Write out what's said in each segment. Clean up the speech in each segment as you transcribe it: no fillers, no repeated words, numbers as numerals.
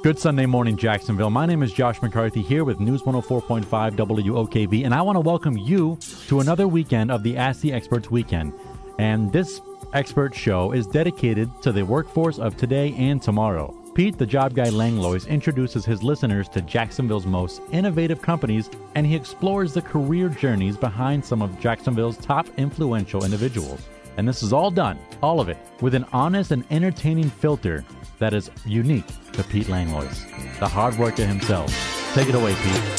Good Sunday morning, Jacksonville. My name is Josh McCarthy here with News 104.5 WOKV, and I want to welcome you to another weekend of the Ask the Experts weekend. And this expert show is dedicated to the workforce of today and tomorrow. Pete, the job guy Langlois, introduces his listeners to Jacksonville's most innovative companies, and he explores the career journeys behind some of Jacksonville's top influential individuals. And this is all done, all of it, with an honest and entertaining filter that is unique to Pete Langlois, the hard worker himself. Take it away, Pete.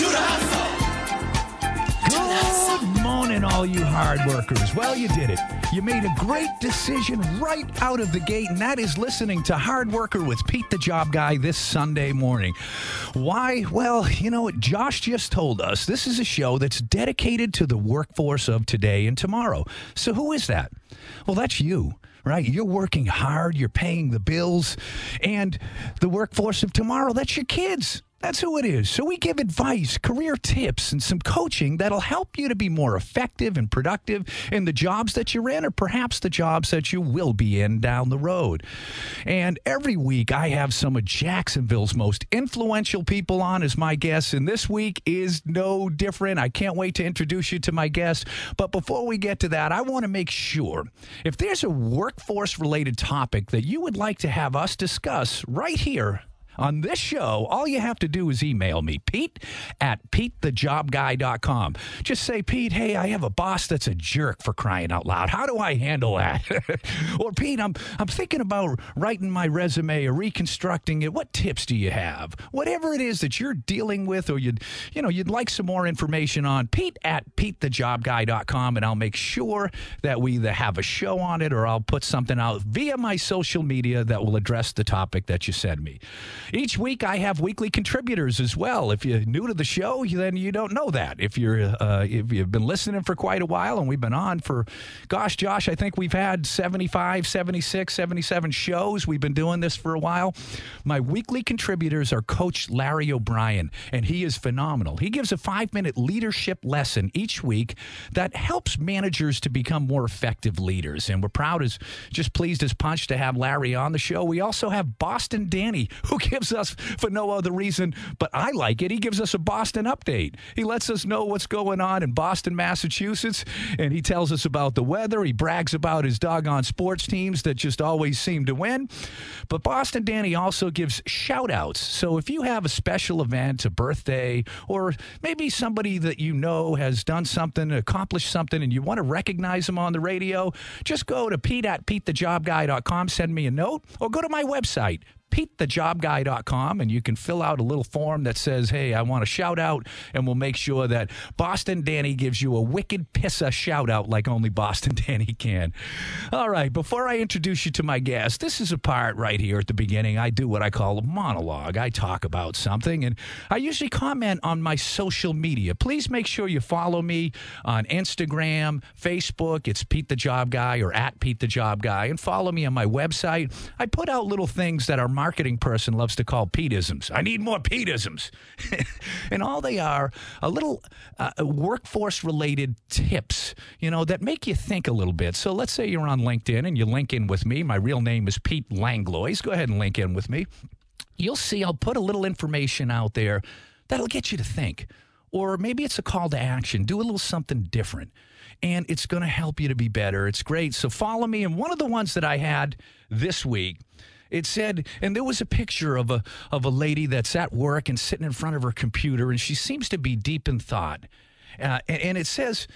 Good morning, all you hard workers. Well, you did it. You made a great decision right out of the gate, and that is listening to Hard Worker with Pete the Job Guy this Sunday morning. Why? Well, you know what Josh just told us. This is a show that's dedicated to the workforce of today and tomorrow. So who is that? Well, that's you. Right? You're working hard, you're paying the bills, and the workforce of tomorrow, that's your kids. That's who it is. So we give advice, career tips, and some coaching that'll help you to be more effective and productive in the jobs that you're in, or perhaps the jobs that you will be in down the road. And every week I have some of Jacksonville's most influential people on as my guests, and this week is no different. I can't wait to introduce you to my guests. But before we get to that, I want to make sure if there's a workforce-related topic that you would like to have us discuss right here on this show, all you have to do is email me, Pete at PeteTheJobGuy.com. Just say, Pete, hey, I have a boss that's a jerk, for crying out loud. How do I handle that? Or, Pete, I'm thinking about writing my resume or reconstructing it. What tips do you have? Whatever it is that you're dealing with or you'd like some more information on, Pete at PeteTheJobGuy.com, and I'll make sure that we either have a show on it or I'll put something out via my social media that will address the topic that you send me. Each week, I have weekly contributors as well. If you're new to the show, then you don't know that. If you've been listening for quite a while, and we've been on for, gosh, Josh, I think we've had 75, 76, 77 shows. We've been doing this for a while. My weekly contributors are Coach Larry O'Brien, and he is phenomenal. He gives a 5-minute leadership lesson each week that helps managers to become more effective leaders. And we're just pleased as punch to have Larry on the show. We also have Boston Danny, who gives us, for no other reason, but I like it, he gives us a Boston update. He lets us know what's going on in Boston, Massachusetts, and he tells us about the weather. He brags about his doggone sports teams that just always seem to win. But Boston Danny also gives shout-outs. So if you have a special event, a birthday, or maybe somebody that you know has done something, accomplished something, and you want to recognize them on the radio, just go to Pete at PeteTheJobGuy.com, send me a note, or go to my website, PeteTheJobGuy.com, and you can fill out a little form that says, hey, I want a shout out, and we'll make sure that Boston Danny gives you a wicked pissa shout out like only Boston Danny can. All right, before I introduce you to my guest, this is a part right here at the beginning. I do what I call a monologue. I talk about something, and I usually comment on my social media. Please make sure you follow me on Instagram, Facebook. It's Pete the Job Guy or at Pete the Job Guy, and follow me on my website. I put out little things that our marketing person loves to call Peteisms. I need more Peteisms. And all they are little workforce-related tips, that make you think a little bit. So let's say you're on LinkedIn and you link in with me. My real name is Pete Langlois. Go ahead and link in with me. You'll see I'll put a little information out there that'll get you to think. Or maybe it's a call to action. Do a little something different. And it's going to help you to be better. It's great. So follow me. And one of the ones that I had this week, it said, and there was a picture of a lady that's at work and sitting in front of her computer, and she seems to be deep in thought. And it says,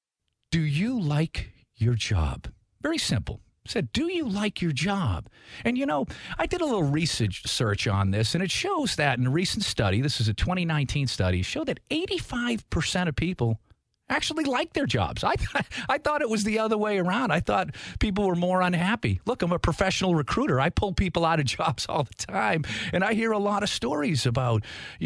do you like your job? Very simple. It said, do you like your job? And, I did a little research on this, and it shows that in a recent study, this is a 2019 study, showed that 85% of people actually like their jobs. I thought it was the other way around. I thought people were more unhappy. Look, I'm a professional recruiter. I pull people out of jobs all the time, and I hear a lot of stories about,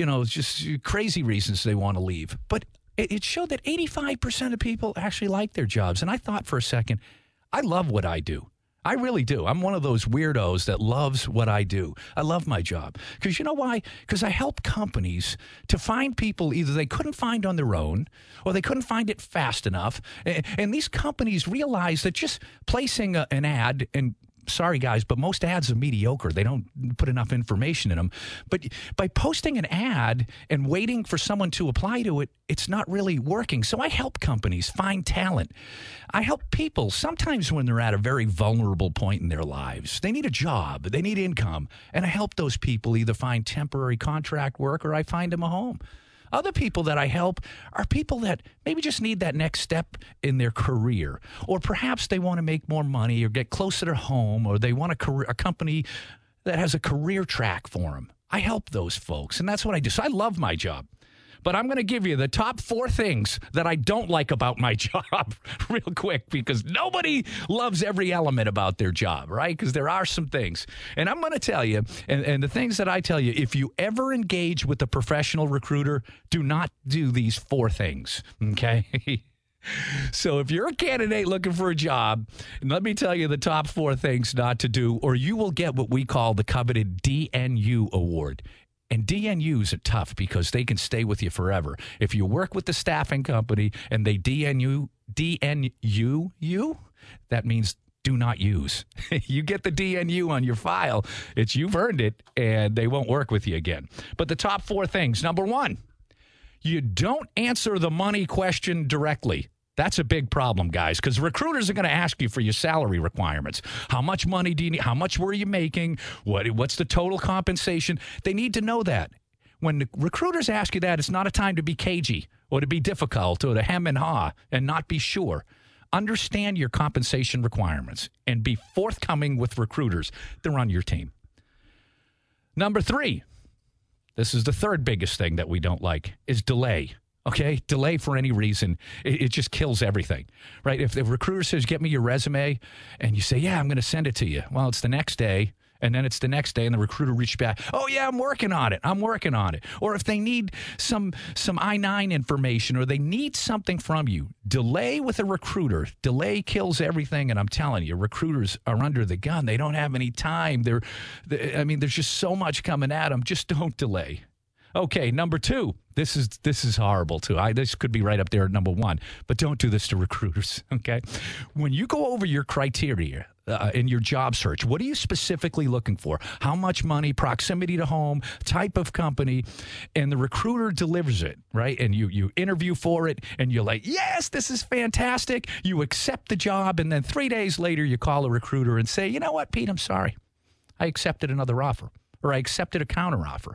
just crazy reasons they want to leave. But it showed that 85% of people actually like their jobs. And I thought for a second, I love what I do. I really do. I'm one of those weirdos that loves what I do. I love my job. Because you know why? Because I help companies to find people either they couldn't find on their own or they couldn't find it fast enough. And these companies realize that just placing an ad and sorry, guys, but most ads are mediocre. They don't put enough information in them. But by posting an ad and waiting for someone to apply to it, it's not really working. So I help companies find talent. I help people sometimes when they're at a very vulnerable point in their lives. They need a job. They need income. And I help those people either find temporary contract work or I find them a home. Other people that I help are people that maybe just need that next step in their career, or perhaps they want to make more money or get closer to home, or they want a company that has a career track for them. I help those folks, and that's what I do. So I love my job. But I'm going to give you the top 4 things that I don't like about my job real quick, because nobody loves every element about their job, right? Because there are some things. And I'm going to tell you, and the things that I tell you, if you ever engage with a professional recruiter, do not do these 4 things, okay? So if you're a candidate looking for a job, let me tell you the top 4 things not to do, or you will get what we call the coveted DNU award. And DNUs are tough because they can stay with you forever. If you work with the staffing company and they DNU you, that means do not use. You get the DNU on your file, you've earned it, and they won't work with you again. But the top 4 things. Number 1, you don't answer the money question directly. That's a big problem, guys, because recruiters are going to ask you for your salary requirements. How much money do you need? How much were you making? What's the total compensation? They need to know that. When the recruiters ask you that, it's not a time to be cagey or to be difficult or to hem and haw and not be sure. Understand your compensation requirements and be forthcoming with recruiters. They're on your team. Number 3, this is the third biggest thing that we don't like, is delay. Okay, delay for any reason, it just kills everything, right? If the recruiter says, get me your resume, and you say, yeah, I'm going to send it to you. Well, it's the next day, and then it's the next day, and the recruiter reaches back, oh, yeah, I'm working on it. Or if they need some I-9 information or they need something from you, delay with a recruiter. Delay kills everything, and I'm telling you, recruiters are under the gun. They don't have any time. There's just so much coming at them. Just don't delay. Okay, number 2. This is horrible, too. This could be right up there at number 1, but don't do this to recruiters, okay? When you go over your criteria in your job search, what are you specifically looking for? How much money, proximity to home, type of company, and the recruiter delivers it, right? And you interview for it, and you're like, yes, this is fantastic. You accept the job, and then 3 days later, you call a recruiter and say, you know what, Pete, I'm sorry. I accepted another offer, or I accepted a counteroffer.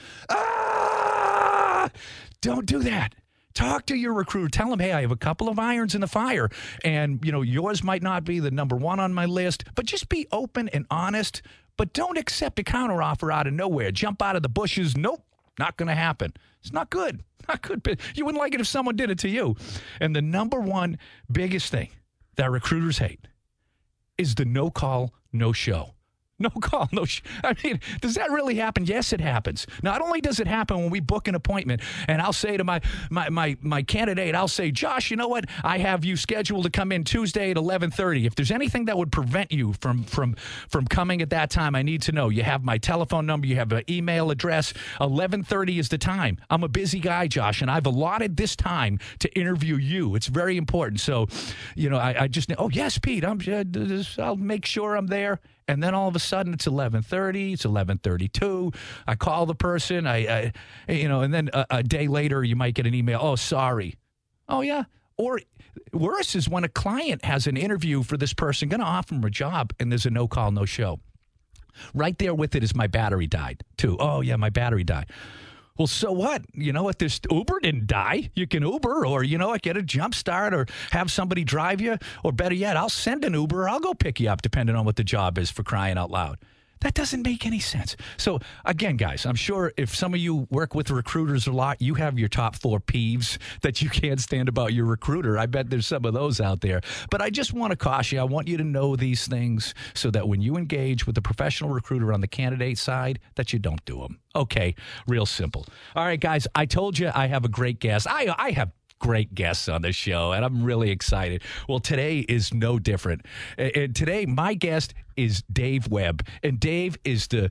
Don't do that. Talk to your recruiter. Tell them, hey, I have a couple of irons in the fire, and yours might not be the number 1 on my list, but just be open and honest. But don't accept a counteroffer out of nowhere. Jump out of the bushes. Nope, not going to happen. It's not good. Not good. You wouldn't like it if someone did it to you. And the number 1 biggest thing that recruiters hate is the no call, no show. No call, no does that really happen? Yes, it happens. Not only does it happen when we book an appointment, and I'll say to my candidate, I'll say, Josh, you know what? I have you scheduled to come in Tuesday at 11:30. If there's anything that would prevent you from coming at that time, I need to know. You have my telephone number. You have an email address. 11:30 is the time. I'm a busy guy, Josh, and I've allotted this time to interview you. It's very important. So, I just, oh, yes, Pete, I'll make sure I'm there. And then all of a sudden it's 11:30, it's 11:32. I call the person, and then a day later you might get an email. Oh, sorry. Oh, yeah. Or worse is when a client has an interview for this person, going to offer them a job, and there's a no call, no show. Right there with it is my battery died, too. Oh, yeah, my battery died. Well, so what? You know what? This Uber didn't die. You can Uber or, get a jump start or have somebody drive you. Or better yet, I'll send an Uber or I'll go pick you up depending on what the job is, for crying out loud. That doesn't make any sense. So, again, guys, I'm sure if some of you work with recruiters a lot, you have your top 4 peeves that you can't stand about your recruiter. I bet there's some of those out there. But I just want to caution you. I want you to know these things so that when you engage with a professional recruiter on the candidate side, that you don't do them. Okay, real simple. All right, guys, I told you I have a great guest. I have great guests on the show, and I'm really excited. Well, today is no different. And today, my guest is Dave Webb, and Dave is the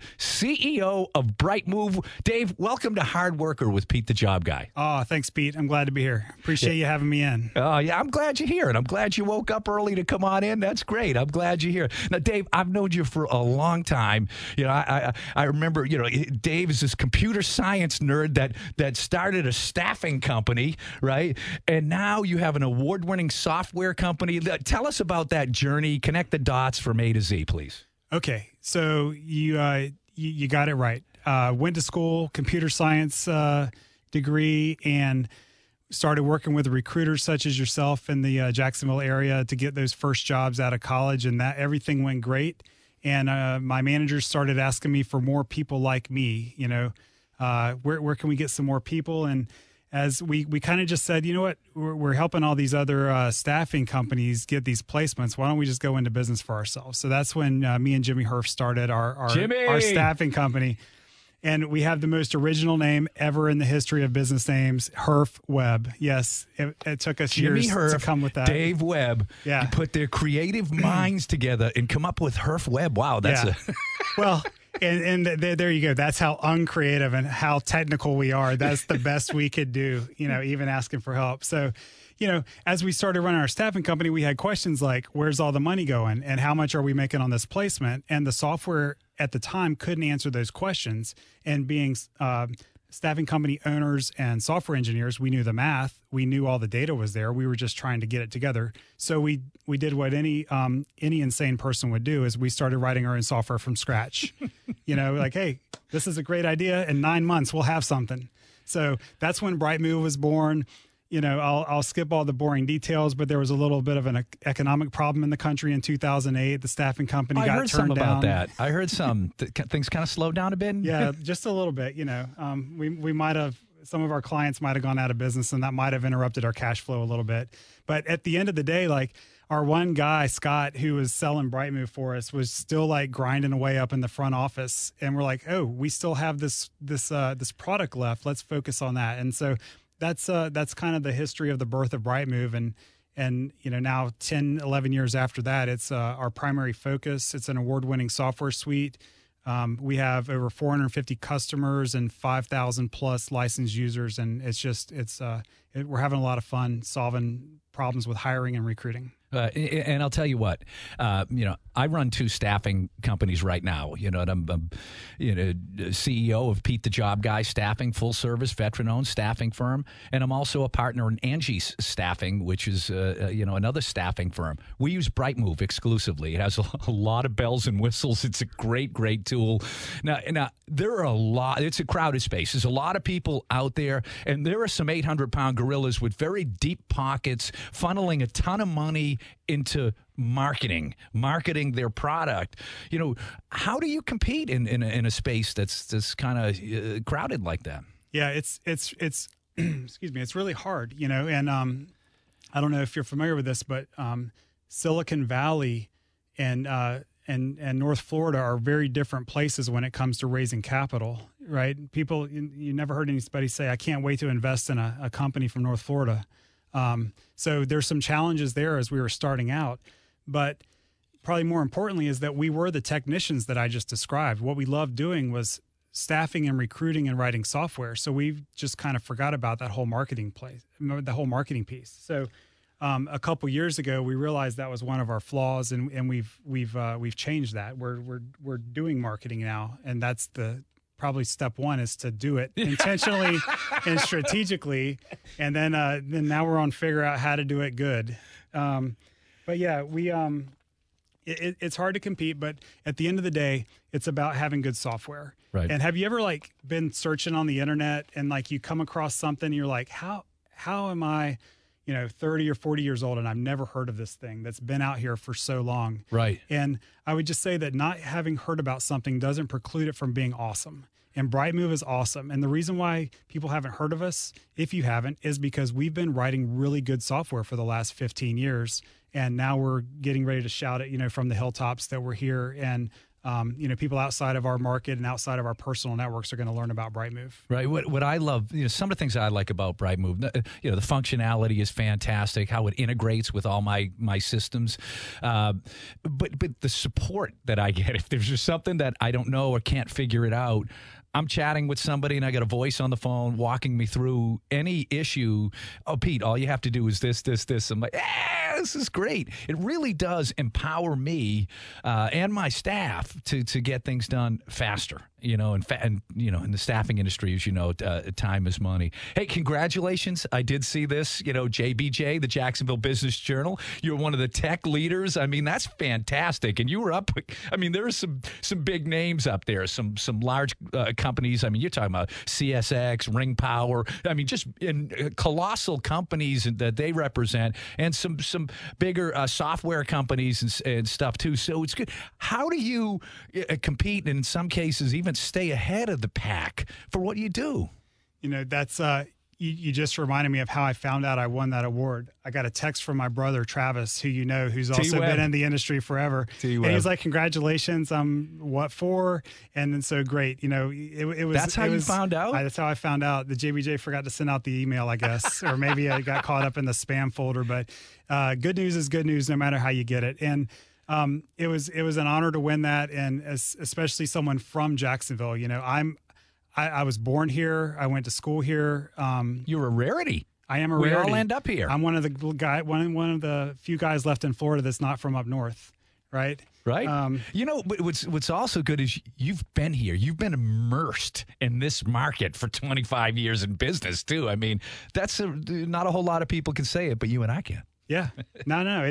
CEO of Brightmove. Dave, welcome to Hard Worker with Pete the Job Guy. Oh, thanks, Pete. I'm glad to be here. Appreciate you having me in. Yeah, I'm glad you're here, and I'm glad you woke up early to come on in. That's great. I'm glad you're here. Now, Dave, I've known you for a long time. You know, I remember, you know, Dave is this computer science nerd that started a staffing company, right? And now you have an award-winning software company. Tell us about that journey. Connect the dots from A to Z, please. Okay, so you got it right. Went to school, computer science degree, and started working with recruiters such as yourself in the Jacksonville area to get those first jobs out of college, and that everything went great. And my managers started asking me for more people like me. You know, where can we get some more people? And as we kind of just said, you know what, we're helping all these other staffing companies get these placements. Why don't we just go into business for ourselves? So that's when me and Jimmy Herf started our staffing company. And we have the most original name ever in the history of business names, Herf Webb. Yes, it took us Jimmy years Herf, to come with that. Dave Webb. Yeah. You put their creative minds together and come up with Herf Webb. Wow, that's Well, and there you go. That's how uncreative and how technical we are. That's the best we could do, you know, even asking for help. So, you know, as we started running our staffing company, we had questions like, where's all the money going and how much are we making on this placement? And the software at the time couldn't answer those questions. And being staffing company owners and software engineers, we knew the math. We knew all the data was there. We were just trying to get it together. So we did what any insane person would do, is we started writing our own software from scratch. You know, like, hey, this is a great idea. In 9 months, we'll have something. So that's when Brightmove was born. You know, I'll skip all the boring details, but there was a little bit of an economic problem in the country in 2008. The staffing company got turned down. I heard some about that. I heard some things kind of slowed down a bit. Yeah, just a little bit. You know, we might have, some of our clients might have gone out of business, and that might have interrupted our cash flow a little bit. But at the end of the day, like, our one guy, Scott, who was selling Brightmove for us, was still like grinding away up in the front office, and we're like, oh, we still have this product left. Let's focus on that. And so that's kind of the history of the birth of Brightmove. And you know, now 10, 11 years after that, it's our primary focus. It's an award-winning software suite. We have over 450 customers and 5,000 plus licensed users. And we're having a lot of fun solving problems with hiring and recruiting. And I'll tell you what, you know, I run 2 staffing companies right now. You know, and I'm CEO of Pete the Job Guy Staffing, full service, veteran owned staffing firm, and I'm also a partner in Angie's Staffing, which is another staffing firm. We use Brightmove exclusively. It has a lot of bells and whistles. It's a great tool. Now there are a lot. It's a crowded space. There's a lot of people out there, and there are some 800-pound gorillas with very deep pockets, funneling a ton of money into marketing their product. You know, how do you compete in a space that's kind of crowded like that? Yeah, it's excuse me, it's really hard, you know. And I don't know if you're familiar with this, but Silicon Valley and North Florida are very different places when it comes to raising capital, right? People, you never heard anybody say, I can't wait to invest in a company from North Florida. So there's some challenges there as we were starting out, but probably more importantly is that we were the technicians that I just described. What we loved doing was staffing and recruiting and writing software. So we just kind of forgot about that whole marketing piece. So a couple years ago, we realized that was one of our flaws, and we've changed that. We're doing marketing now, and that's probably step one, is to do it intentionally and strategically, and then now we're on figure out how to do it good. But yeah, it's hard to compete, but at the end of the day, it's about having good software. Right. And have you ever like been searching on the internet and like you come across something and you're like, how am I, 30 or 40 years old and I've never heard of this thing that's been out here for so long. Right. And I would just say that not having heard about something doesn't preclude it from being awesome. And Brightmove is awesome. And the reason why people haven't heard of us, if you haven't, is because we've been writing really good software for the last 15 years. And now we're getting ready to shout it, from the hilltops that we're here. And People outside of our market and outside of our personal networks are going to learn about BrightMove. Right. What I love, some of the things I like about BrightMove, the functionality is fantastic, how it integrates with all my systems. But the support that I get, if there's just something that I don't know or can't figure it out, I'm chatting with somebody and I got a voice on the phone walking me through any issue. Oh, Pete, all you have to do is this. I'm like, this is great. It really does empower me and my staff to get things done faster. And in the staffing industry, as you know, time is money. Hey, congratulations. I did see this, JBJ, the Jacksonville Business Journal. You're one of the tech leaders. I mean, that's fantastic. And you were up, there are some big names up there, some large companies. You're talking about CSX, Ring Power. Just in colossal companies that they represent, and some bigger software companies and stuff too. So it's good. How do you compete, and in some cases even stay ahead of the pack for what you do? That's you just reminded me of how I found out I won that award. I got a text from my brother Travis, who who's also been in the industry forever. And he was like, "Congratulations, what for?" And then so great, it was. That's how you found out. That's how I found out. The JBJ forgot to send out the email, I guess, or maybe I got caught up in the spam folder. But good news is good news, no matter how you get it. And it was an honor to win that, and especially someone from Jacksonville. I was born here. I went to school here. You're a rarity. I am a rarity. We all rarity. end up here. I'm one of the few guys left in Florida that's not from up north, right? Right. What's also good is you've been here. You've been immersed in this market for 25 years in business too. That's not a whole lot of people can say it, but you and I can. Yeah. No.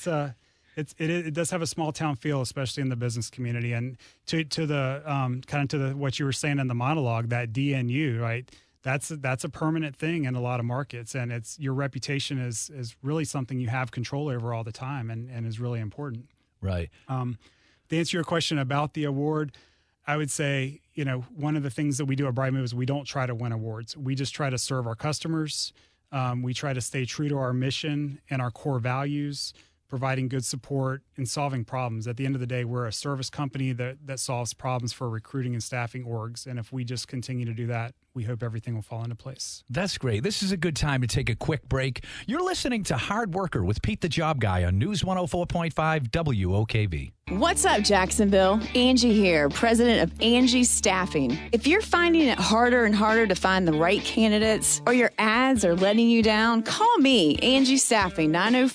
It does have a small town feel, especially in the business community. And to the what you were saying in the monologue, that DNU, right? That's a permanent thing in a lot of markets, and your reputation is really something you have control over all the time, and is really important. Right. To answer your question about the award, I would say one of the things that we do at BrightMove is we don't try to win awards. We just try to serve our customers. We try to stay true to our mission and our core values, providing good support and solving problems. At the end of the day, we're a service company that solves problems for recruiting and staffing orgs. And if we just continue to do that, we hope everything will fall into place. That's great. This is a good time to take a quick break. You're listening to Hard Worker with Pete the Job Guy on News 104.5 WOKV. What's up, Jacksonville? Angie here, president of Angie Staffing. If you're finding it harder and harder to find the right candidates, or your ads are letting you down, call me, Angie Staffing,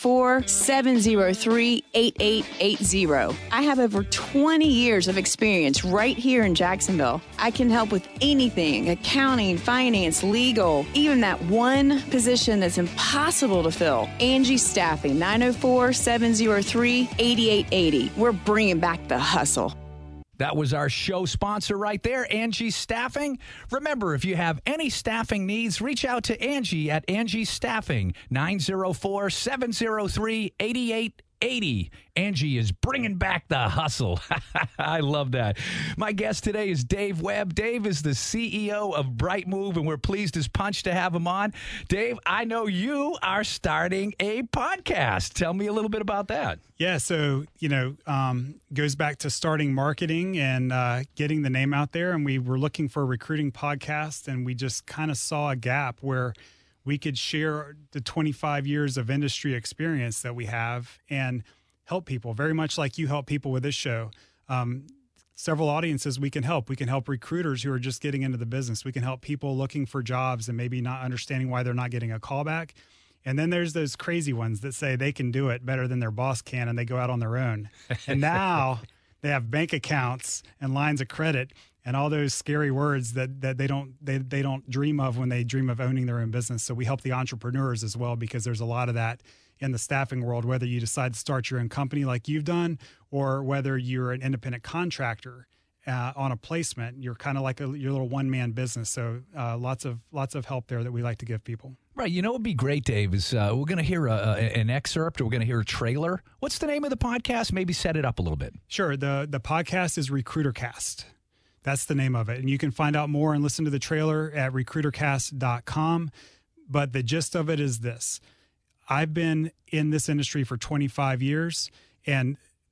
904-703-8880. I have over 20 years of experience right here in Jacksonville. I can help with anything, accounting, finance, legal, even that one position that's impossible to fill. Angie Staffing, 904-703-8880. We're bringing back the hustle. That was our show sponsor right there, Angie Staffing. Remember, if you have any staffing needs, reach out to Angie at Angie Staffing, 904-703-8880. Angie is bringing back the hustle. I love that. My guest today is Dave Webb. Dave is the CEO of BrightMove, and we're pleased as punch to have him on. Dave, I know you are starting a podcast. Tell me a little bit about that. Yeah, so, goes back to starting marketing and getting the name out there. And we were looking for a recruiting podcast, and we just kind of saw a gap where we could share the 25 years of industry experience that we have and help people, very much like you help people with this show. Several audiences we can help. We can help recruiters who are just getting into the business. We can help people looking for jobs and maybe not understanding why they're not getting a call back. And then there's those crazy ones that say they can do it better than their boss can, and they go out on their own. And now they have bank accounts and lines of credit and all those scary words that they don't dream of when they dream of owning their own business. So we help the entrepreneurs as well, because there's a lot of that in the staffing world, whether you decide to start your own company like you've done, or whether you're an independent contractor on a placement. You're kind of like your little one-man business. So lots of help there that we like to give people. Right. What would be great, Dave, is we're going to hear an excerpt, or we're going to hear a trailer. What's the name of the podcast? Maybe set it up a little bit. Sure. The podcast is RecruiterCast. That's the name of it. And you can find out more and listen to the trailer at recruitercast.com. But the gist of it is this. I've been in this industry for 25 years, and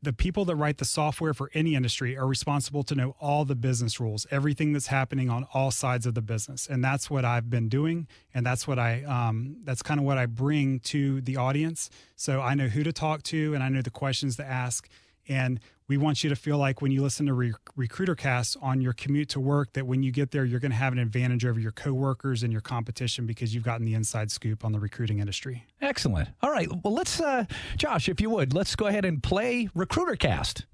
the people that write the software for any industry are responsible to know all the business rules, everything that's happening on all sides of the business. And that's what I've been doing. And that's what that's kind of what I bring to the audience. So I know who to talk to and I know the questions to ask. And we want you to feel like when you listen to RecruiterCast on your commute to work, that when you get there, you're going to have an advantage over your coworkers and your competition because you've gotten the inside scoop on the recruiting industry. Excellent. All right. Well, let's, Josh, if you would, let's go ahead and play RecruiterCast.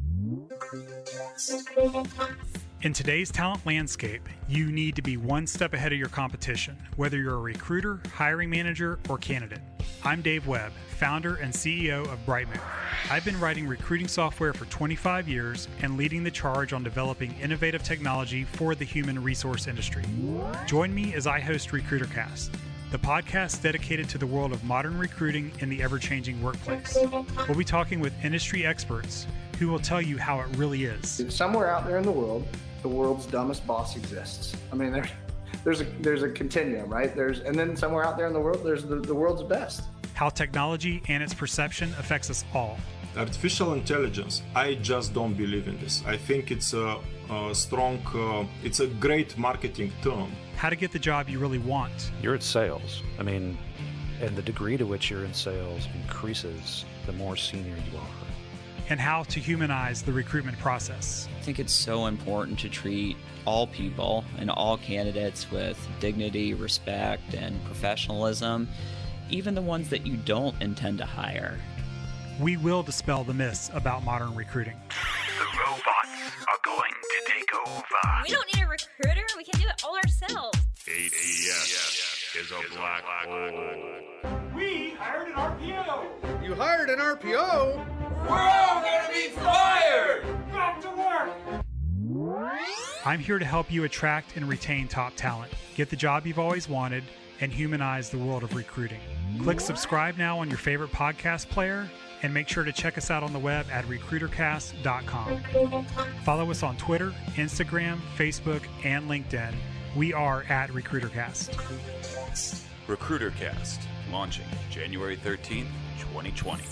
In today's talent landscape, you need to be one step ahead of your competition, whether you're a recruiter, hiring manager, or candidate. I'm Dave Webb, founder and CEO of Brightmove. I've been writing recruiting software for 25 years and leading the charge on developing innovative technology for the human resource industry. Join me as I host RecruiterCast, the podcast dedicated to the world of modern recruiting in the ever-changing workplace. We'll be talking with industry experts who will tell you how it really is. Somewhere out there in the world, the world's dumbest boss exists. I mean, there's a continuum, right? And then somewhere out there in the world, there's the world's best. How technology and its perception affects us all. Artificial intelligence, I just don't believe in this. I think it's a strong, it's a great marketing term. How to get the job you really want. You're in sales. I mean, and the degree to which you're in sales increases the more senior you are. And how to humanize the recruitment process. I think it's so important to treat all people and all candidates with dignity, respect, and professionalism, even the ones that you don't intend to hire. We will dispel the myths about modern recruiting. The robots are going to take over. We don't need a recruiter. We can do it all ourselves. ATS is a black hole. We hired an RPO. You hired an RPO? We're all going to be fired. Back to work. I'm here to help you attract and retain top talent, get the job you've always wanted, and humanize the world of recruiting. Click subscribe now on your favorite podcast player, and make sure to check us out on the web at recruitercast.com. Follow us on Twitter, Instagram, Facebook, and LinkedIn. We are at RecruiterCast. RecruiterCast, launching January 13th, 2020.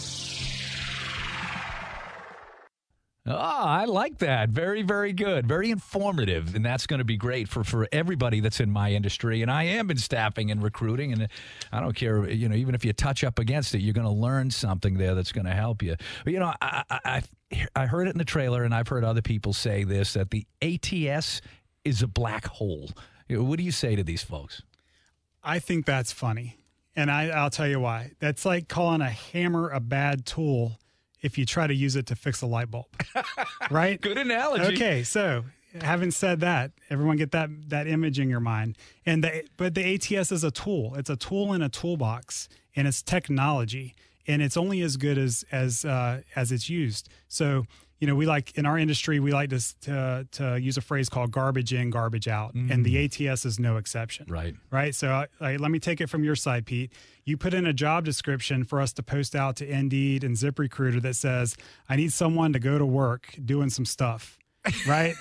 Oh, I like that. Very, very good. Very informative. And that's going to be great for everybody that's in my industry. And I am in staffing and recruiting. And I don't care, even if you touch up against it, you're going to learn something there that's going to help you. But, I heard it in the trailer, and I've heard other people say this, that the ATS is a black hole. What do you say to these folks? I think that's funny. And I'll tell you why. That's like calling a hammer a bad tool if you try to use it to fix a light bulb, right? Good analogy. Okay, so having said that, everyone get that image in your mind. But the ATS is a tool. It's a tool in a toolbox, and it's technology, and it's only as good as it's used. So, we like in our industry, we like to use a phrase called garbage in, garbage out, and the ATS is no exception. Right. So let me take it from your side, Pete. You put in a job description for us to post out to Indeed and ZipRecruiter that says, I need someone to go to work doing some stuff, right?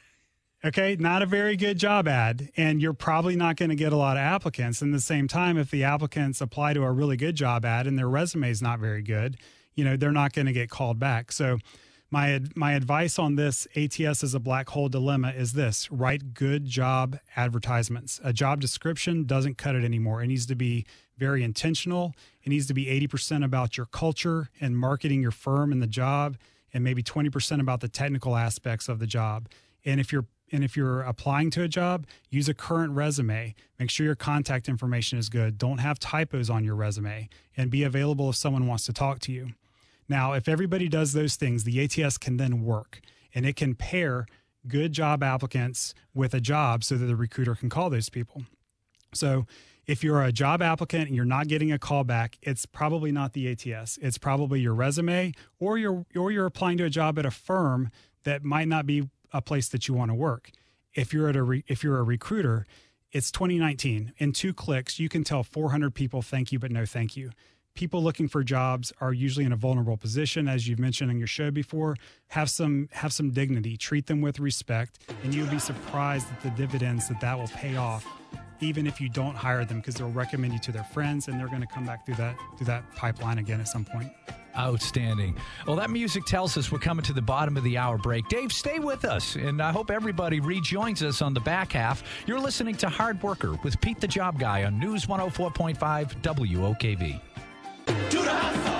Okay, not a very good job ad, and you're probably not going to get a lot of applicants. And at the same time, if the applicants apply to a really good job ad and their resume is not very good, they're not going to get called back. So my advice on this ATS is a black hole dilemma is this: write good job advertisements. A job description doesn't cut it anymore. It needs to be very intentional. It needs to be 80% about your culture and marketing your firm and the job, and maybe 20% about the technical aspects of the job. And if you're applying to a job, use a current resume. Make sure your contact information is good. Don't have typos on your resume, and be available if someone wants to talk to you. Now, if everybody does those things, the ATS can then work, and it can pair good job applicants with a job so that the recruiter can call those people. So if you're a job applicant and you're not getting a call back, it's probably not the ATS. It's probably your resume, or you're applying to a job at a firm that might not be a place that you want to work. If you're a recruiter, it's 2019. In 2 clicks, you can tell 400 people thank you, but no thank you. People looking for jobs are usually in a vulnerable position, as you've mentioned on your show before. Have some dignity, treat them with respect, and you'll be surprised at the dividends that will pay off, even if you don't hire them, because they'll recommend you to their friends, and they're going to come back through that pipeline again at some point. Outstanding. Well, that music tells us we're coming to the bottom of the hour break. Dave, stay with us, and I hope everybody rejoins us on the back half. You're listening to Hard Worker with Pete the Job Guy on News 104.5 WOKV. Do the hustle.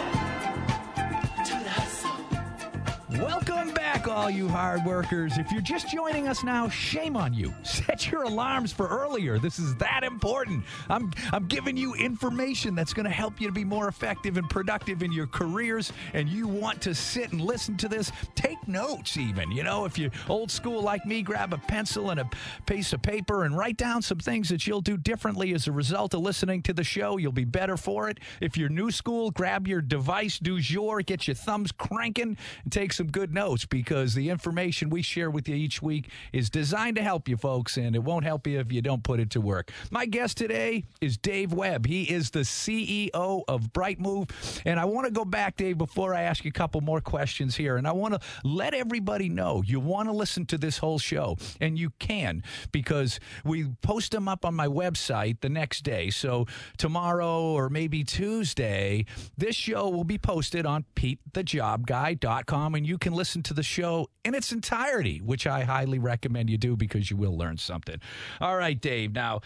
Welcome back, all you hard workers. If you're just joining us now, shame on you. Set your alarms for earlier. This is that important. I'm giving you information that's going to help you to be more effective and productive in your careers, and you want to sit and listen to this. Take notes even. You know, if you're old school like me, grab a pencil and a piece of paper and write down some things that you'll do differently as a result of listening to the show. You'll be better for it. If you're new school, grab your device du jour, get your thumbs cranking, and take some good notes, because the information we share with you each week is designed to help you folks, and it won't help you if you don't put it to work. My guest today is Dave Webb. He is the CEO of Brightmove, and I want to go back, Dave, before I ask you a couple more questions here, and I want to let everybody know you want to listen to this whole show, and you can, because we post them up on my website the next day. So tomorrow or maybe Tuesday, this show will be posted on PeteTheJobGuy.com, and you can listen to the show in its entirety, which I highly recommend you do, because you will learn something. All right, Dave. Now,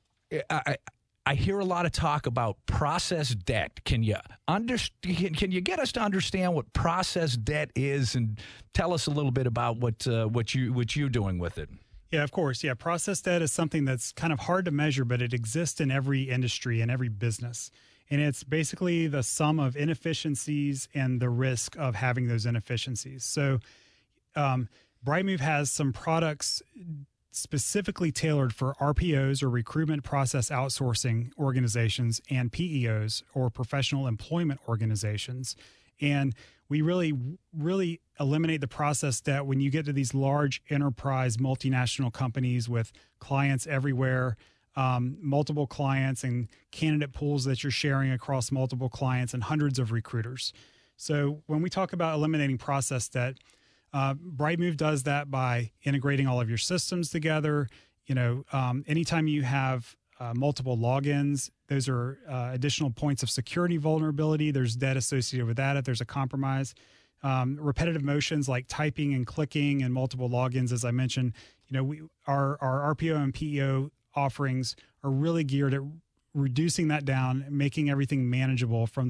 I hear a lot of talk about process debt. Can you get us to understand what process debt is, and tell us a little bit about what you're doing with it? Yeah, of course. Yeah, process debt is something that's kind of hard to measure, but it exists in every industry and every business. And it's basically the sum of inefficiencies and the risk of having those inefficiencies. So Brightmove has some products specifically tailored for RPOs, or recruitment process outsourcing organizations, and PEOs, or professional employment organizations. And we really eliminate the process debt when you get to these large enterprise multinational companies with clients everywhere, multiple clients and candidate pools that you're sharing across multiple clients and hundreds of recruiters. So when we talk about eliminating process debt, Brightmove does that by integrating all of your systems together. You know, anytime you have multiple logins, those are additional points of security vulnerability. There's debt associated with that if there's a compromise. Repetitive motions like typing and clicking and multiple logins, as I mentioned, you know, our RPO and PEO offerings are really geared at reducing that down, making everything manageable from the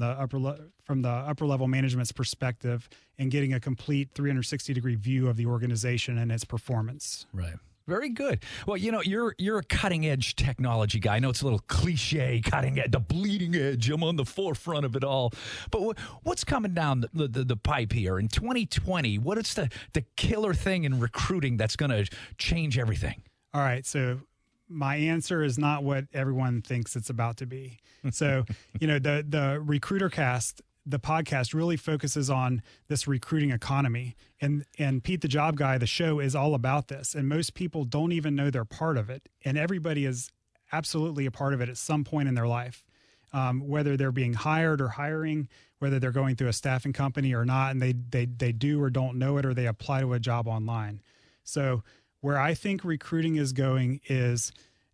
upper level management's perspective, and getting a complete 360-degree view of the organization and its performance. Right. Very good. Well, you know, you're a cutting-edge technology guy. I know it's a little cliche, cutting edge, the bleeding edge. I'm on the forefront of it all. But what's coming down the pipe here in 2020? What is the killer thing in recruiting that's going to change everything? All right, so my answer is not what everyone thinks it's about to be. So, you know, the Recruiter Cast, the podcast, really focuses on this recruiting economy. And Pete the Job Guy, the show, is all about this. And most people don't even know they're part of it. And everybody is absolutely a part of it at some point in their life, whether they're being hired or hiring, whether they're going through a staffing company or not, and they do or don't know it, or they apply to a job online. So where I think recruiting is going is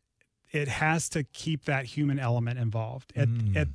it has to keep that human element involved. At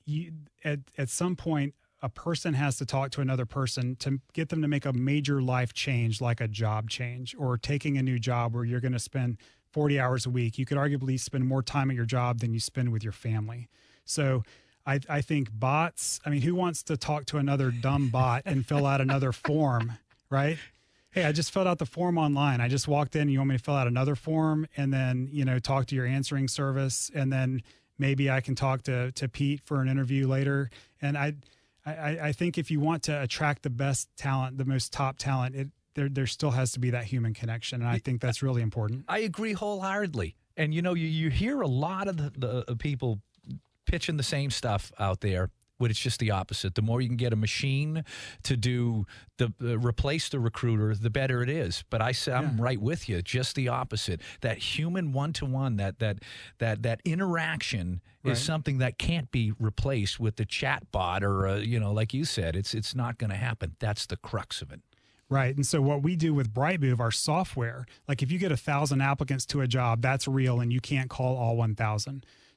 some point, a person has to talk to another person to get them to make a major life change, like a job change, or taking a new job where you're going to spend 40 hours a week. You could arguably spend more time at your job than you spend with your family. So I think bots, I mean, who wants to talk to another dumb bot and fill out another form, right? Hey, I just filled out the form online. I just walked in. You want me to fill out another form and then, you know, talk to your answering service, and then maybe I can talk to Pete for an interview later. And I think if you want to attract the best talent, the most top talent, there still has to be that human connection. And I think that's really important. I agree wholeheartedly. And, you know, you hear a lot of the people pitching the same stuff out there, but it's just the opposite. The more you can get a machine to do replace the recruiter, the better it is. But I'm right with you. Just the opposite. That human one-to-one, that interaction is something that can't be replaced with the chat bot or you know, like you said, it's not going to happen. That's the crux of it. Right. And so what we do with Brightmove, our software, like if you get 1,000 applicants to a job, that's real, and you can't call all 1,000.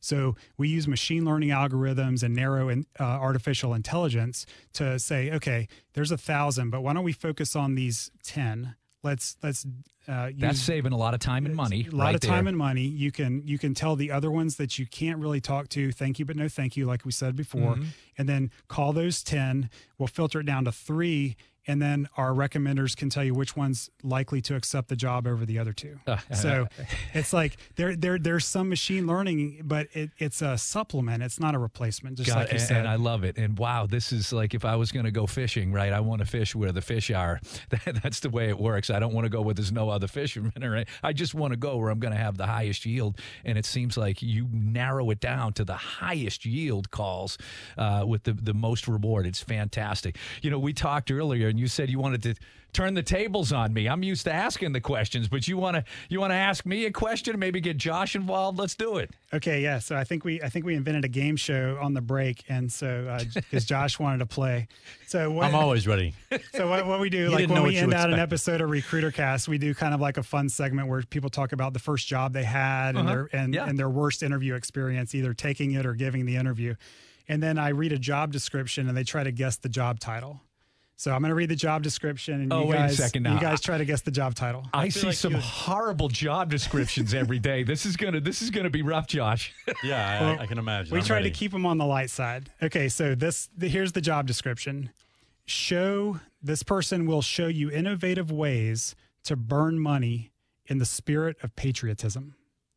So we use machine learning algorithms and narrow artificial intelligence to say, okay, there's 1,000, but why don't we focus on these 10? Let's that's saving a lot of time and money. A lot of time and money. You can tell the other ones that you can't really talk to, thank you but no thank you, like we said before, and then call those 10. We'll filter it down to 3. And then our recommenders can tell you which one's likely to accept the job over the other 2. So it's like there's some machine learning, but it's a supplement. It's not a replacement, just like you said. And I love it. And wow, this is like if I was going to go fishing, right? I want to fish where the fish are. That's the way it works. I don't want to go where there's no other fishermen, right? I just want to go where I'm going to have the highest yield. And it seems like you narrow it down to the highest yield calls with the most reward. It's fantastic. You know, we talked earlier, and you said you wanted to turn the tables on me. I'm used to asking the questions, but you want to ask me a question, maybe get Josh involved? Let's do it. Okay, yeah. So I think we invented a game show on the break, and so because Josh wanted to play. So I'm always ready. So what we do, like when we end out an episode of Recruiter Cast, we do kind of like a fun segment where people talk about the first job they had and their worst interview experience, either taking it or giving the interview. And then I read a job description, and they try to guess the job title. So I'm going to read the job description, and you guys try to guess the job title. I see like some horrible job descriptions every day. This is gonna be rough, Josh. Yeah, I can imagine. We try to keep them on the light side. Okay, so here's the job description. This person will show you innovative ways to burn money in the spirit of patriotism.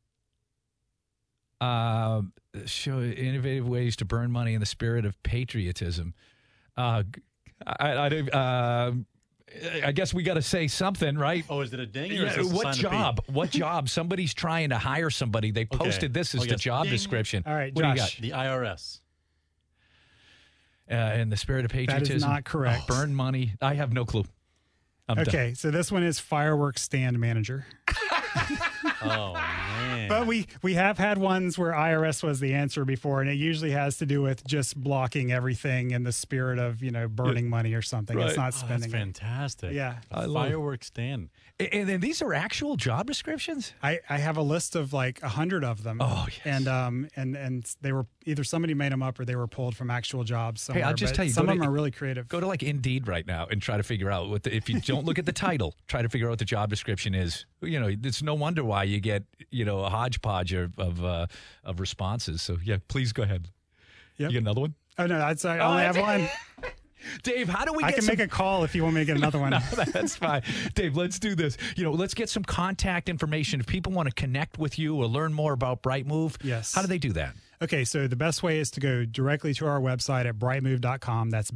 Show innovative ways to burn money in the spirit of patriotism. I guess we got to say something, right? Oh, is it a ding? Or is this what job? What job? Somebody's trying to hire somebody. They posted this as the job description. All right, what Josh. do you got? The IRS. In the spirit of patriotism. That is not correct. Burn money. I have no clue. I'm done. So this one is fireworks stand manager. Oh, man. But we have had ones where IRS was the answer before, and it usually has to do with just blocking everything in the spirit of, burning money or something. Right. It's not spending. That's fantastic. Yeah. Fireworks stand. And these are actual job descriptions? I have a list of like 100 of them. Oh, yes. And they were either somebody made them up or they were pulled from actual jobs somewhere. Hey, I'll just tell you. Some of them are really creative. Go to like Indeed right now and try to figure out if you don't look at the title, try to figure out what the job description is. It's no wonder why you get, a hodgepodge of responses. So, yeah, please go ahead. Yep. You get another one? Oh, no, I only have one. Dave, how do we I can make a call if you want me to get another one. No, that's fine. Dave, let's do this. Let's get some contact information. If people want to connect with you or learn more about Brightmove, yes. How do they do that? Okay, so the best way is to go directly to our website at brightmove.com. That's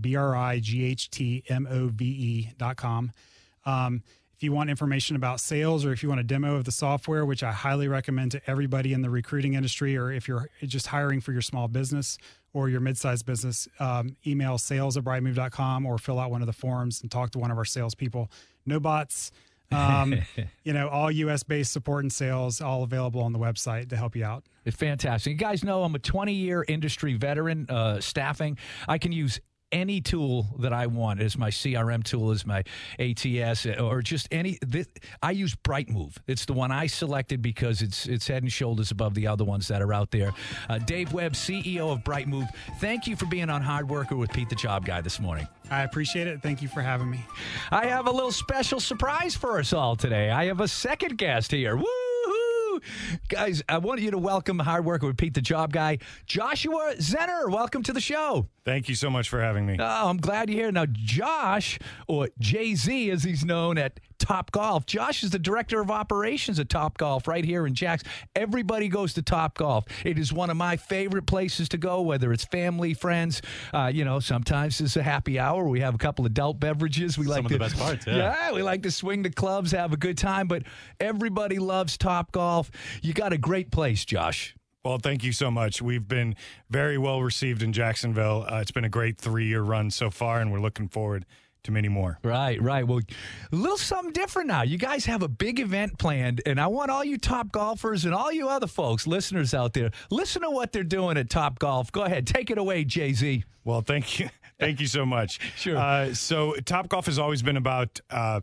BRIGHTMOVE.com. If you want information about sales or if you want a demo of the software, which I highly recommend to everybody in the recruiting industry, or if you're just hiring for your small business or your mid-sized business, email sales@brightmove.com or fill out one of the forms and talk to one of our salespeople. No bots, all U.S.-based support and sales, all available on the website to help you out. It's fantastic. You guys know I'm a 20-year industry veteran staffing. I can use any tool that I want as my CRM tool, as my ATS, or just I use Brightmove. It's the one I selected because it's head and shoulders above the other ones that are out there. Dave Webb, CEO of Brightmove, thank you for being on Hard Worker with Pete the Job Guy this morning. I appreciate it. Thank you for having me. I have a little special surprise for us all today. I have a second guest here. Woo! Guys, I want you to welcome Hard Worker with Pete the Job Guy, Joshua Zenner. Welcome to the show. Thank you so much for having me. Oh, I'm glad you're here. Now, Josh, or Jay-Z as he's known at Top Golf. Josh is the director of operations at Top Golf right here in Jax. Everybody goes to Top Golf. It is one of my favorite places to go, whether it's family, friends. Sometimes it's a happy hour. We have a couple of adult beverages. We like some of the best parts, yeah. Yeah, we like to swing the clubs, have a good time, but everybody loves Top Golf. You got a great place, Josh. Well, thank you so much. We've been very well received in Jacksonville. It's been a great 3-year run so far, and we're looking forward to many more. Right. Well, a little something different now. You guys have a big event planned, and I want all you Top Golfers and all you other folks, listeners out there, listen to what they're doing at Top Golf. Go ahead. Take it away, Jay-Z. Well, thank you. Thank you so much. Sure. So Top Golf has always been about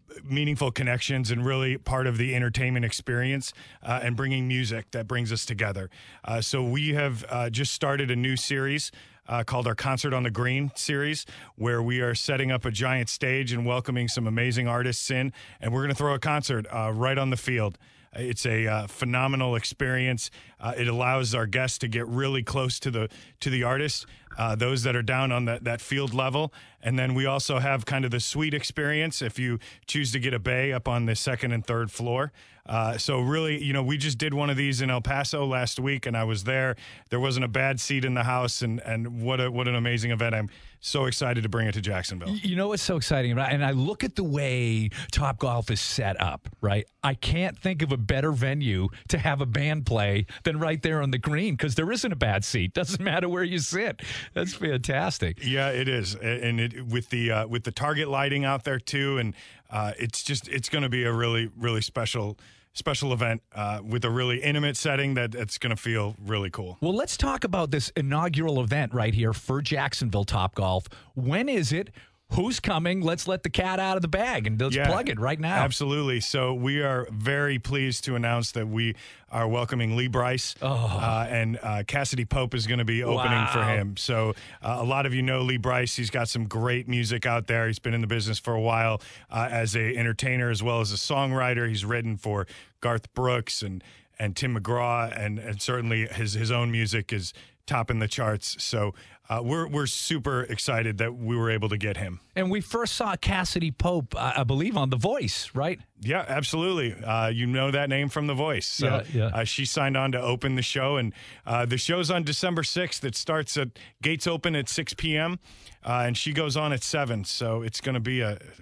meaningful connections and really part of the entertainment experience and bringing music that brings us together. So we have just started a new series called our Concert on the Green series, where we are setting up a giant stage and welcoming some amazing artists in, and we're going to throw a concert right on the field. It's a phenomenal experience. It allows our guests to get really close to the artists, those that are down on that field level. And then we also have kind of the suite experience if you choose to get a bay up on the second and third floor. So really, we just did one of these in El Paso last week, and I was there. There wasn't a bad seat in the house, and what an amazing event. I'm so excited to bring it to Jacksonville. You know what's so exciting about it? And I look at the way Topgolf is set up, right? I can't think of a better venue to have a band play than right there on the green, because there isn't a bad seat. Doesn't matter where you sit. That's fantastic. Yeah, it is. And with the target lighting out there too, and it's going to be a really, really special event with a really intimate setting that's going to feel really cool. Well, let's talk about this inaugural event right here for Jacksonville Topgolf. When is it? Who's coming? Let's let the cat out of the bag and let's plug it right now. Absolutely. So we are very pleased to announce that we are welcoming Lee Brice, and Cassidy Pope is going to be opening for him. So a lot of you know Lee Brice. He's got some great music out there. He's been in the business for a while as an entertainer as well as a songwriter. He's written for Garth Brooks and Tim McGraw, and certainly his own music is topping the charts. So we're super excited that we were able to get him. And we first saw Cassidy Pope, I believe, on The Voice, right? Yeah, absolutely. You know that name from The Voice. So she signed on to open the show, and the show's on December 6th. It starts at gates open at 6 p.m. And she goes on at 7. So it's going to be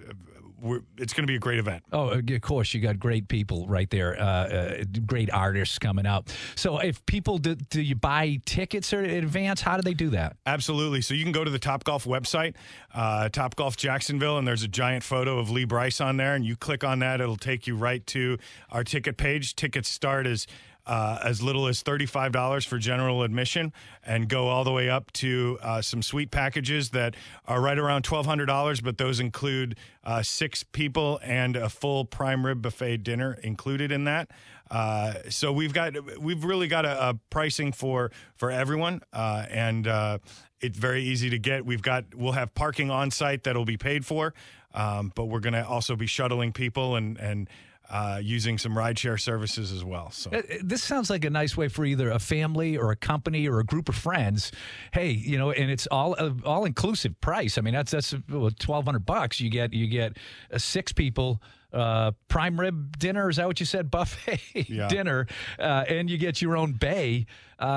it's going to be a great event. Oh, of course. You got great people right there, great artists coming out. So if people, do you buy tickets in advance? How do they do that? Absolutely. So you can go to the Topgolf website, Topgolf Jacksonville, and there's a giant photo of Lee Brice on there, and you click on that. It'll take you right to our ticket page. Tickets start as little as $35 for general admission and go all the way up to some suite packages that are right around $1,200, but those include 6 people and a full prime rib buffet dinner included in that. So we've really got a pricing for everyone, and it's very easy to get. We'll have parking on site that'll be paid for, but we're going to also be shuttling people and using some rideshare services as well. So this sounds like a nice way for either a family or a company or a group of friends. Hey, and it's all inclusive price. I mean, that's $1,200. You get 6 people. Prime rib dinner, is that what you said? Buffet dinner, and you get your own bay.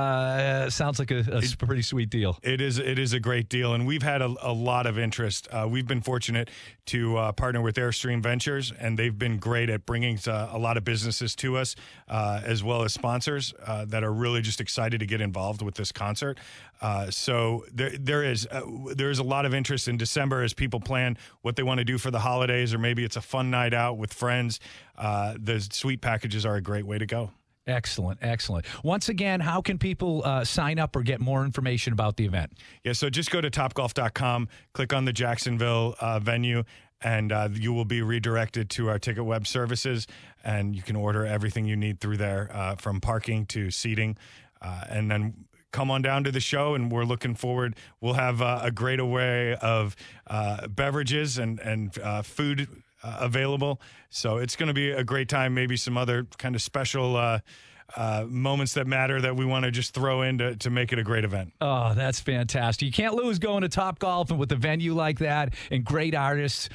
Sounds like a pretty sweet deal. It is a great deal, and we've had a lot of interest. We've been fortunate to partner with Airstream Ventures, and they've been great at bringing a lot of businesses to us, as well as sponsors that are really just excited to get involved with this concert. So there is a lot of interest in December as people plan what they want to do for the holidays, or maybe it's a fun night out with friends. The suite packages are a great way to go. Excellent. Once again, how can people sign up or get more information about the event? Yeah, so just go to topgolf.com, click on the Jacksonville venue, and you will be redirected to our ticket web services, and you can order everything you need through there, from parking to seating, and then come on down to the show, and we're looking forward. We'll have a great array of beverages and food available. So it's going to be a great time, maybe some other kind of special moments that matter that we want to just throw in to make it a great event. Oh, that's fantastic. You can't lose going to Topgolf, and with a venue like that and great artists,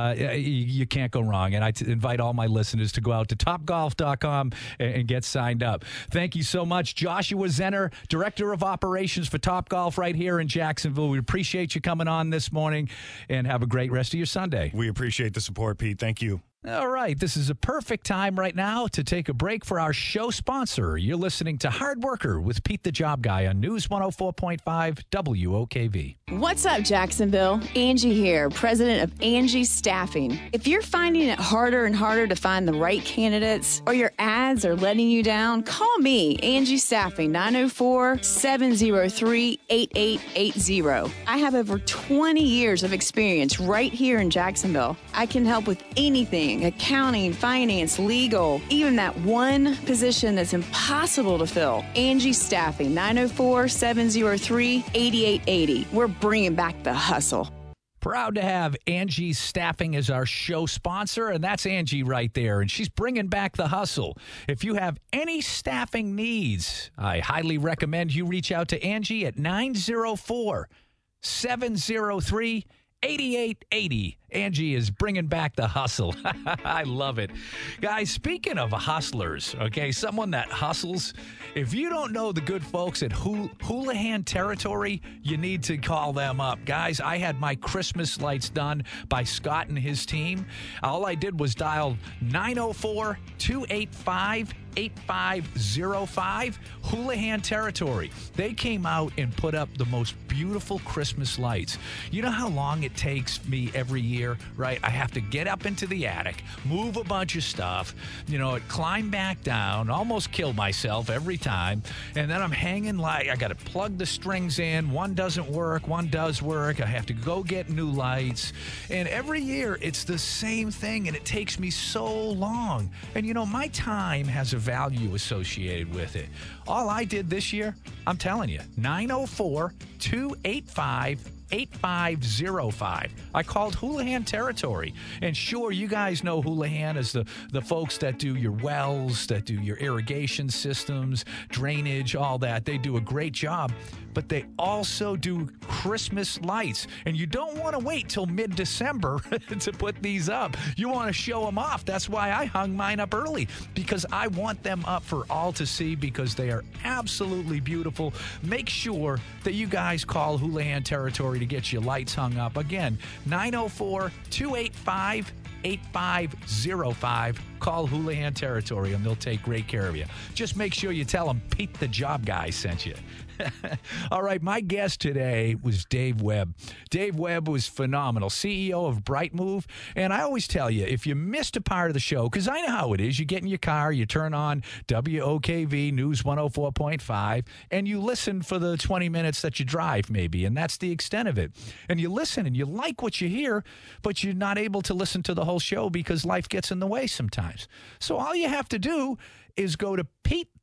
you can't go wrong. And I invite all my listeners to go out to topgolf.com and get signed up. Thank you so much, Joshua Zenner, Director of Operations for Topgolf right here in Jacksonville. We appreciate you coming on this morning, and have a great rest of your Sunday. We appreciate the support, Pete. Thank you. All right, this is a perfect time right now to take a break for our show sponsor. You're listening to Hard Worker with Pete the Job Guy on News 104.5 WOKV. What's up, Jacksonville? Angie here, president of Angie Staffing. If you're finding it harder and harder to find the right candidates or your ads are letting you down, call me, Angie Staffing, 904-703-8880. I have over 20 years of experience right here in Jacksonville. I can help with anything. Accounting, finance, legal, even that one position that's impossible to fill. Angie Staffing, 904-703-8880. We're bringing back the hustle. Proud to have Angie Staffing as our show sponsor, and that's Angie right there, and she's bringing back the hustle. If you have any staffing needs, I highly recommend you reach out to Angie at 904-703-8880. 8880. Angie is bringing back the hustle. I love it. Guys, speaking of hustlers, okay, someone that hustles, if you don't know the good folks at Houlihan Territory, you need to call them up. Guys, I had my Christmas lights done by Scott and his team. All I did was dial 904-285-8505, Houlihan Territory. They came out and put up the most beautiful Christmas lights. You know how long it takes me every year, right? I have to get up into the attic, move a bunch of stuff, climb back down, almost kill myself every time, and then I'm hanging like I got to plug the strings in. One doesn't work, one does work. I have to go get new lights, and every year it's the same thing, and it takes me so long. And my time has a value associated with it. All I did this year, I'm telling you, 904-285-8505. I called Houlihan Territory. And sure, you guys know Houlihan as the folks that do your wells, that do your irrigation systems, drainage, all that. They do a great job. But they also do Christmas lights. And you don't want to wait till mid-December to put these up. You want to show them off. That's why I hung mine up early, because I want them up for all to see, because they are absolutely beautiful. Make sure that you guys call Houlihan Territory to get your lights hung up. Again, 904-285-8505. Call Houlihan Territory, and they'll take great care of you. Just make sure you tell them Pete the Job Guy sent you. All right, my guest today was Dave Webb. Dave Webb was phenomenal, CEO of Brightmove. And I always tell you, if you missed a part of the show, because I know how it is, you get in your car, you turn on WOKV News 104.5, and you listen for the 20 minutes that you drive, maybe, and that's the extent of it. And you listen, and you like what you hear, but you're not able to listen to the whole show because life gets in the way sometimes. So all you have to do is go to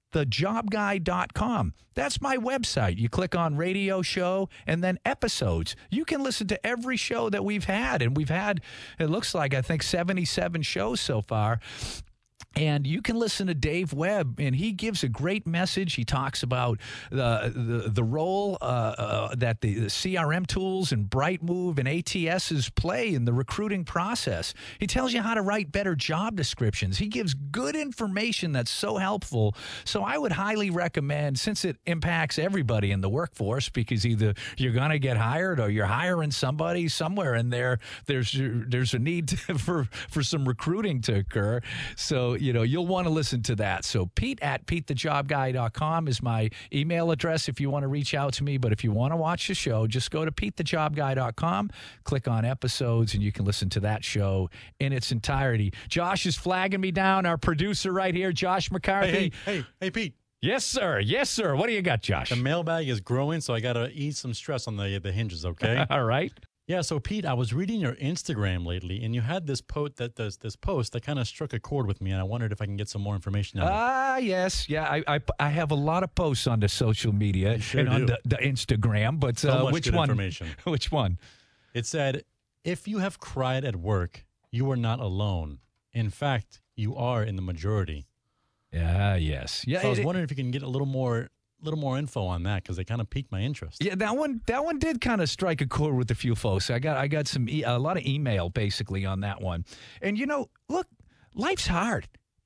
PeteTheJobGuy.com. That's my website. You click on radio show and then episodes. You can listen to every show that we've had. And we've had, it looks like, I think 77 shows so far. And you can listen to Dave Webb, and he gives a great message. He talks about the role that the CRM tools and Brightmove and ATSs play in the recruiting process. He tells you how to write better job descriptions. He gives good information that's so helpful. So I would highly recommend, since it impacts everybody in the workforce, because either you're going to get hired or you're hiring somebody somewhere in there, there's a need for some recruiting to occur. So, you'll want to listen to that. So Pete at PeteTheJobGuy.com is my email address if you want to reach out to me. But if you want to watch the show, just go to PeteTheJobGuy.com, click on episodes, and you can listen to that show in its entirety. Josh is flagging me down, our producer right here, Josh McCarthy. Hey, Pete. Yes, sir. Yes, sir. What do you got, Josh? The mailbag is growing, so I got to ease some stress on the hinges, okay? All right. Yeah, so Pete, I was reading your Instagram lately, and you had this post that kind of struck a chord with me, and I wondered if I can get some more information on it. Yes. Yeah, I have a lot of posts on the social media and on the Instagram, but so much which good one? Information. Which one? It said, if you have cried at work, you are not alone. In fact, you are in the majority. Yeah, yes. Yeah, so I was wondering if you can get a little more info on that, because they kind of piqued my interest. Yeah, that one did kind of strike a chord with a few folks. I got a lot of email basically on that one. And look, life's hard.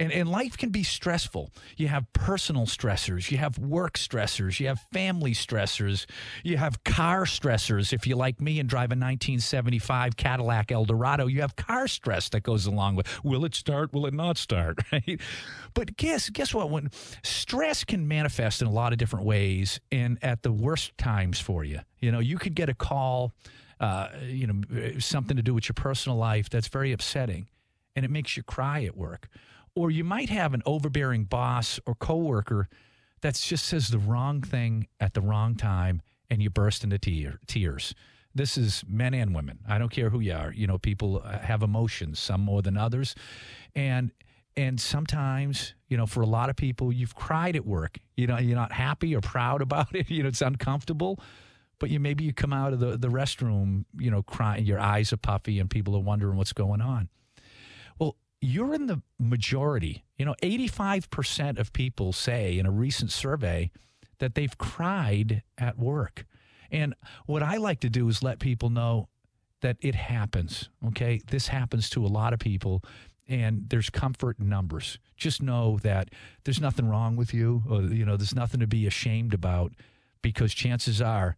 And life can be stressful. You have personal stressors. You have work stressors. You have family stressors. You have car stressors. If you're like me and drive a 1975 Cadillac Eldorado, you have car stress that goes along with, will it start? Will it not start? Right? But guess what? When stress can manifest in a lot of different ways and at the worst times for you. You could get a call, something to do with your personal life that's very upsetting, and it makes you cry at work. Or you might have an overbearing boss or coworker that just says the wrong thing at the wrong time, and you burst into tears. This is men and women. I don't care who you are. People have emotions, some more than others. And sometimes, for a lot of people, you've cried at work. You're not happy or proud about it. It's uncomfortable. But maybe you come out of the restroom, crying, your eyes are puffy, and people are wondering what's going on. Well, you're in the majority. 85% of people say in a recent survey that they've cried at work. And what I like to do is let people know that it happens, okay? This happens to a lot of people, and there's comfort in numbers. Just know that there's nothing wrong with you, or, there's nothing to be ashamed about, because chances are,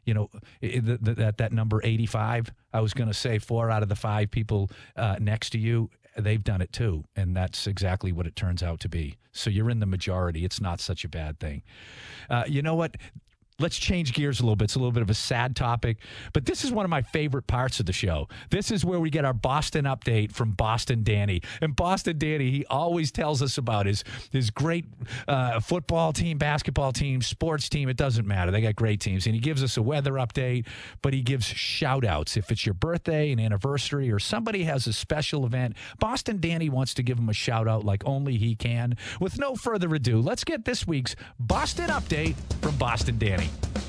that number 85, I was going to say 4 out of the 5 people next to you, they've done it too. And that's exactly what it turns out to be. So you're in the majority. It's not such a bad thing. You know what? Let's change gears a little bit. It's a little bit of a sad topic, but this is one of my favorite parts of the show. This is where we get our Boston update from Boston Danny. And Boston Danny, he always tells us about his great football team, basketball team, sports team. It doesn't matter. They got great teams. And he gives us a weather update, but he gives shout-outs. If it's your birthday, an anniversary, or somebody has a special event, Boston Danny wants to give him a shout-out like only he can. With no further ado, let's get this week's Boston update from Boston Danny.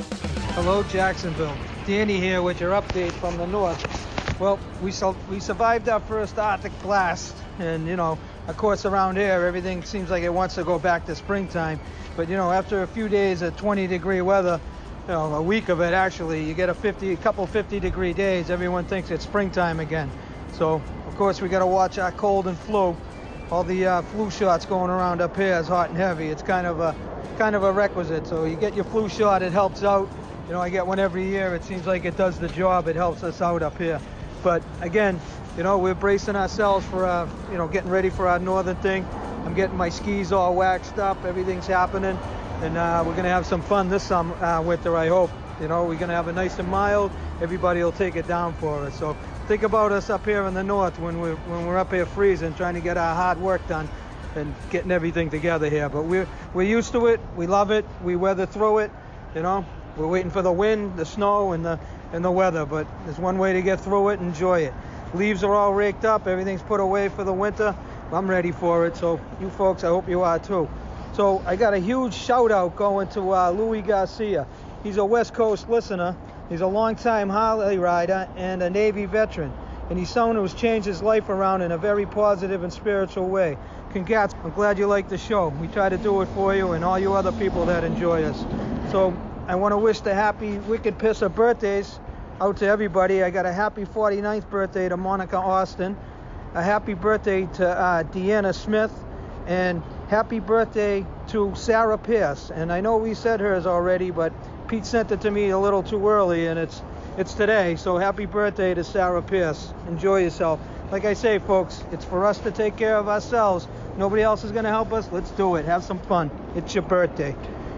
Hello, Jacksonville. Danny here with your update from the north. Well, we survived our first Arctic blast, and of course around here everything seems like it wants to go back to springtime. But after a few days of 20-degree weather, a week of it actually, you get a couple 50-degree days. Everyone thinks it's springtime again. So of course we got to watch our cold and flu. All the flu shots going around up here is hot and heavy. It's kind of a requisite. So you get your flu shot, it helps out. I get one every year. It seems like it does the job. It helps us out up here. But again, we're bracing ourselves for, getting ready for our northern thing. I'm getting my skis all waxed up. Everything's happening. And we're going to have some fun this winter, I hope. We're going to have it nice and mild. Everybody will take it down for us. So think about us up here in the north when we're up here freezing, trying to get our hard work done and getting everything together here. But we're used to it. We love it. We weather through it. We're waiting for the wind, the snow, and the weather. But there's one way to get through it. Enjoy it. Leaves are all raked up. Everything's put away for the winter. I'm ready for it. So you folks, I hope you are too. So I got a huge shout out going to Louis Garcia. He's a West Coast listener. He's a longtime Harley rider and a Navy veteran. And he's someone who's changed his life around in a very positive and spiritual way. Congrats. I'm glad you like the show. We try to do it for you and all you other people that enjoy us. So I want to wish the happy Wicked Pisser birthdays out to everybody. I got a happy 49th birthday to Monica Austin, a happy birthday to Deanna Smith, and happy birthday to Sarah Pierce. And I know we said hers already, but Pete sent it to me a little too early, and it's today. So happy birthday to Sarah Pierce. Enjoy yourself. Like I say, folks, it's for us to take care of ourselves. Nobody else is going to help us. Let's do it. Have some fun. It's your birthday.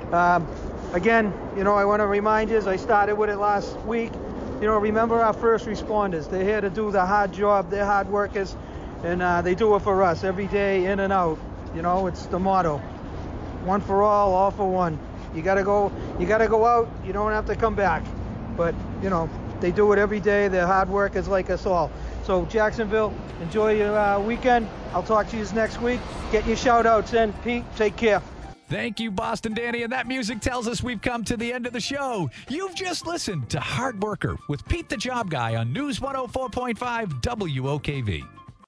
Again, I want to remind you, as I started with it last week, remember our first responders. They're here to do the hard job. They're hard workers, and they do it for us every day, in and out. It's the motto. One for all for one. You gotta go out. You don't have to come back. But, they do it every day. They're hard workers like us all. So, Jacksonville, enjoy your weekend. I'll talk to you next week. Get your shout-outs in. Pete, take care. Thank you, Boston Danny. And that music tells us we've come to the end of the show. You've just listened to Hard Worker with Pete the Job Guy on News 104.5 WOKV.